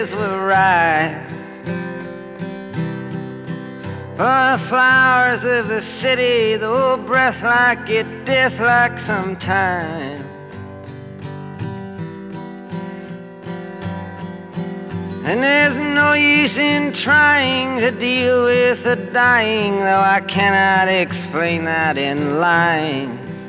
will rise. For the flowers of the city, though breath like it, death like sometime. And there's no use in trying to deal with the dying, though I cannot explain that in lines.